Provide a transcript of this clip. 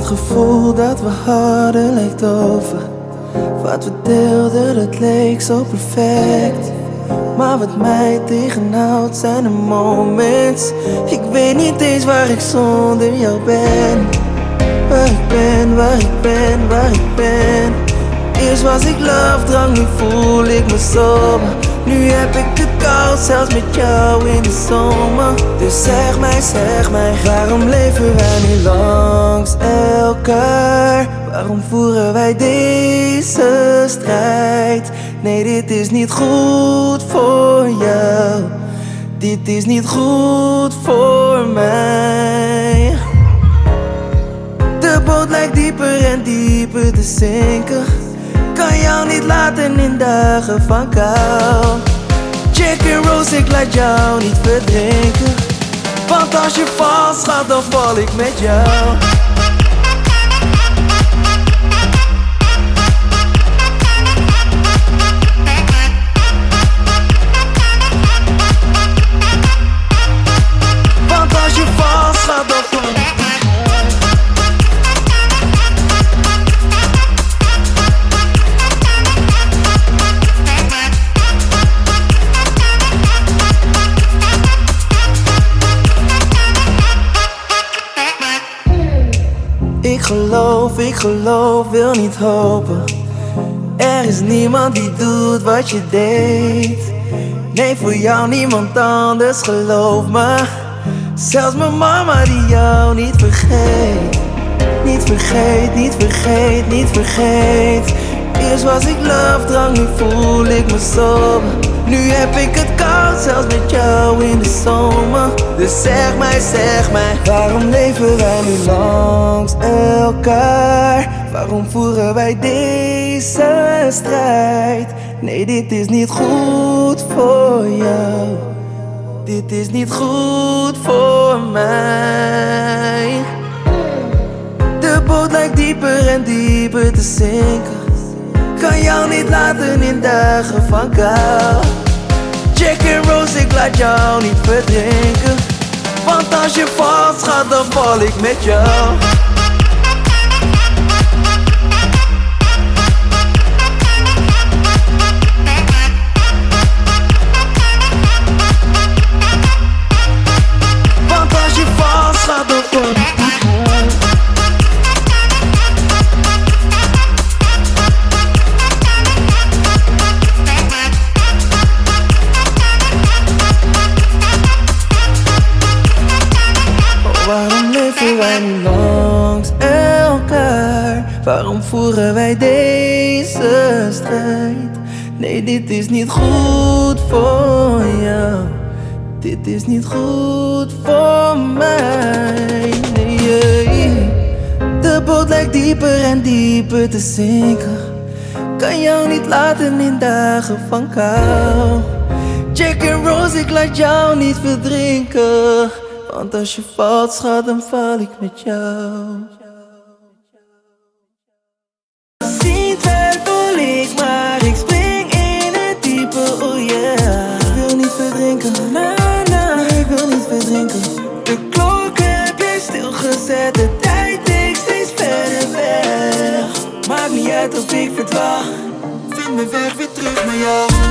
gevoel dat we hadden lijkt over. Wat we deelden, dat leek zo perfect. Maar wat mij tegenhoudt zijn de moments. Ik weet niet eens waar ik zonder jou ben. Waar ik ben, waar ik ben, waar ik ben. Eerst was ik lovedrang, nu voel ik me zomer. Nu heb ik het koud, zelfs met jou in de zomer. Dus zeg mij, waarom leven wij nu langs elkaar? Waarom voeren wij deze strijd? Nee, dit is niet goed voor jou. Dit is niet goed voor mij. De boot lijkt dieper en dieper te zinken. Kan jou niet laten in dagen van kou. Jack and Rose, ik laat jou niet verdrinken. Want als je valt, schat, dan val ik met jou. Want als je valt, schat, dan val ik met jou. Ik geloof, wil niet hopen. Er is niemand die doet wat je deed. Nee, voor jou niemand anders, geloof me. Zelfs mijn mama die jou niet vergeet. Niet vergeet, niet vergeet, niet vergeet. Eerst was ik lovedrang, nu voel ik me zomer. Nu heb ik het koud, zelfs met jou in de zomer. Dus zeg mij, waarom leven wij nu langs elkaar? Waarom voeren wij deze strijd? Nee, dit is niet goed voor jou. Dit is niet goed voor mij. De boot lijkt dieper en dieper te zinken. Kan jou niet laten in dagen van kou. Jack and Rose, ik laat jou niet verdrinken. Want als je valt, schat, dan val ik met jou. Want als je valt, schat, dan val ik met jou. Waarom leven wij nu langs elkaar? Waarom voeren wij deze strijd? Nee, dit is niet goed voor jou. Dit is niet goed voor mij. Nee, de boot lijkt dieper en dieper te zinken. Kan jou niet laten in dagen van kou. Jack and Rose, ik laat jou niet verdrinken. Want als je valt, schat, dan val ik met jou. Zien twijfel ik, maar ik spring in het diepe, oh yeah. Ik wil niet verdrinken, na, nee, ik wil niet verdrinken. De klok heb je stilgezet, de tijd tikt steeds verder weg. Maakt niet uit of ik verdwaal, vind mijn weg weer terug naar jou.